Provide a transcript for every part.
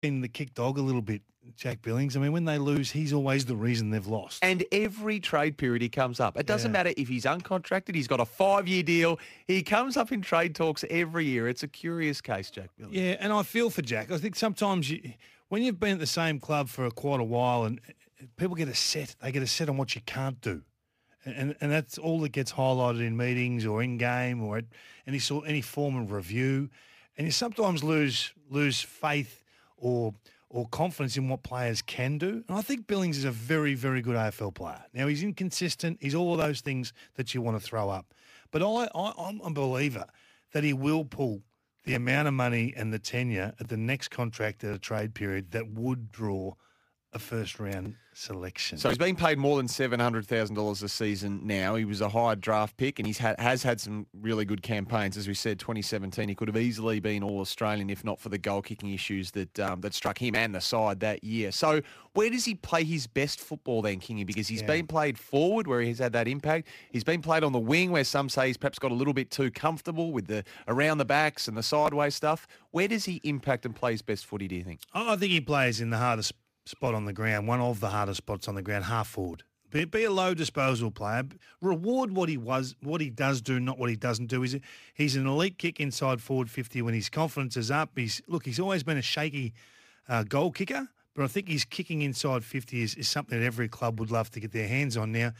been the kick dog a little bit, Jack Billings. I mean, when they lose, he's always the reason they've lost. And every trade period he comes up. It doesn't matter if he's uncontracted, he's got a 5-year deal. He comes up in trade talks every year. It's a curious case, Jack Billings. Yeah, and I feel for Jack. I think sometimes when you've been at the same club for quite a while and people get a set, they get a set on what you can't do. And that's all that gets highlighted in meetings or in game or at any form of review. And you sometimes lose faith or confidence in what players can do. And I think Billings is a very, very good AFL player. Now, he's inconsistent. He's all of those things that you want to throw up. But I'm a believer that he will pull the amount of money and the tenure at the next contract at a trade period that would draw a first-round selection. So he's been paid more than $700,000 a season now. He was a high draft pick, and has had some really good campaigns. As we said, 2017, he could have easily been All-Australian if not for the goal-kicking issues that struck him and the side that year. So where does he play his best football then, Kingy? Because he's been played forward where he's had that impact. He's been played on the wing where some say he's perhaps got a little bit too comfortable with the around the backs and the sideways stuff. Where does he impact and play his best footy, do you think? I think he plays in the hardest spot on the ground, one of the hardest spots on the ground, half forward. Be a low disposal player. Reward what he does do, not what he doesn't do. He's an elite kick inside forward 50 when his confidence is up. He's always been a shaky goal kicker, but I think his kicking inside 50 is something that every club would love to get their hands on. Now,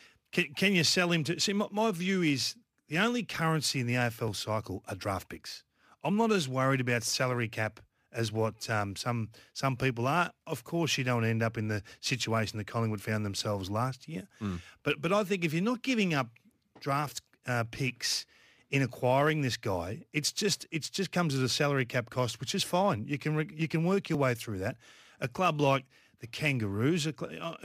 can you sell him to? See, my view is the only currency in the AFL cycle are draft picks. I'm not as worried about salary cap as what some people are. Of course, you don't end up in the situation that Collingwood found themselves last year. But I think if you're not giving up draft picks in acquiring this guy, it's just comes at a salary cap cost, which is fine. You can work your way through that. A club like the Kangaroos, or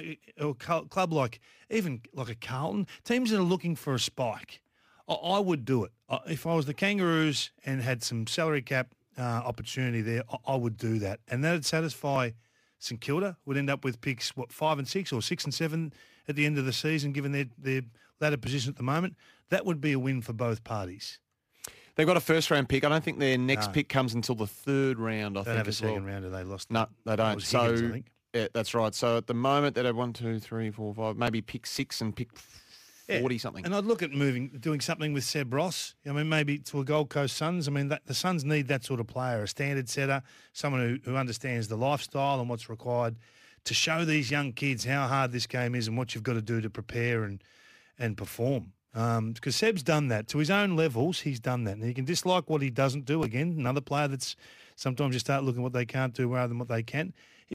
a club like even like a Carlton, teams that are looking for a spike, I would do it. If I was the Kangaroos and had some salary cap opportunity there, I would do that. And that would satisfy St Kilda, would end up with picks, 5 and 6 or 6 and 7 at the end of the season, given their ladder position at the moment. That would be a win for both parties. They've got a first-round pick. I don't think their next pick comes until the third round, I think, have a as well. second rounder. They lost. No, they don't. Higgins, I think. Yeah, that's right. So at the moment, they'd have 1, 2, 3, 4, 5, maybe pick 6 and pick 40-something. And I'd look at doing something with Seb Ross. I mean, maybe to a Gold Coast Suns. I mean, the Suns need that sort of player, a standard setter, someone who understands the lifestyle and what's required to show these young kids how hard this game is and what you've got to do to prepare and perform. Because Seb's done that. To his own levels, he's done that. And you can dislike what he doesn't do. Again, another player that's sometimes you start looking at what they can't do rather than what they can.